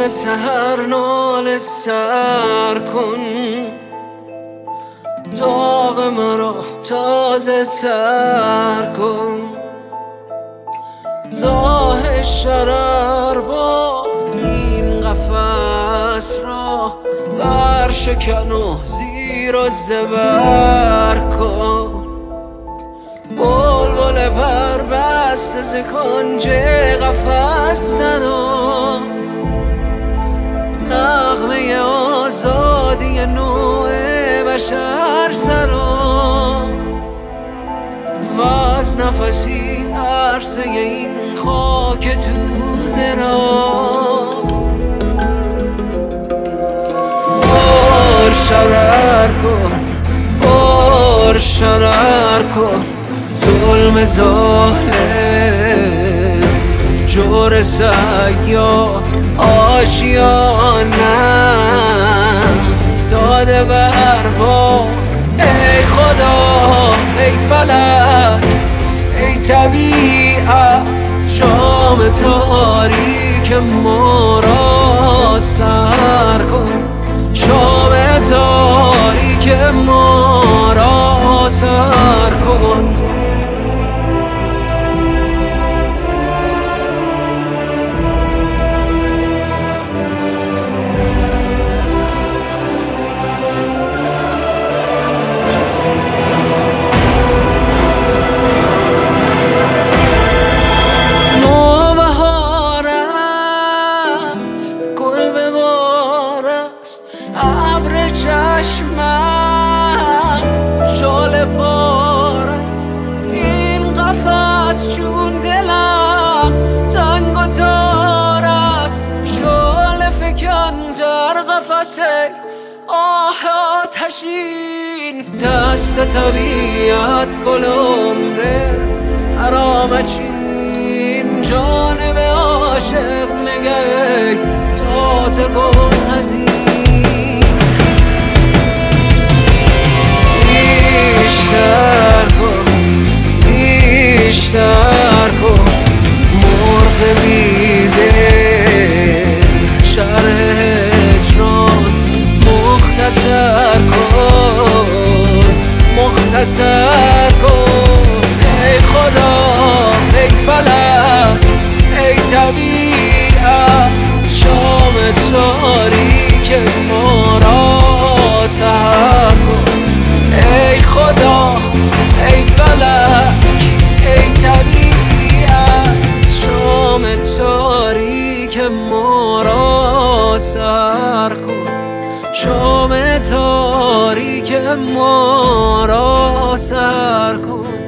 سحر ناله سر کن، داغ مرا تازه تر کن. زاه شرر با این قفس را برشکن و زیر و زبر کن. بلبل پر بسته ز کنج قفس تنها، نغمه آزادی نوع بشر سرا. و از نفسی عرصه این خاک توده را پر شرر کن، پر شرر کن. ظلم ظالم جور سیاد آشیانم داده برباد. ای خدا، ای فلک، ای طبیعت، شام تاریک ما را سر کن. شام تاریک ما را سر کن. ابر چشمم شال بار است، این قفس چون دلم تنگ و تار است. شال فکن در قفس آه آتشین، دست طبیعت گل عمره حرام چین. جانب عاشق نگه تازه گل هزین. بیشتر کن مرغ بیدل شرح هجران. مختصر کن، مختصر کن. ای خدا، ای فلک، ای طبیعت، شام تاریک ما را سحر کن. ای خدا، ای فلک، ای طبیعت، شام تاریک ما را سر کن. شام تاریک ما را سر کن.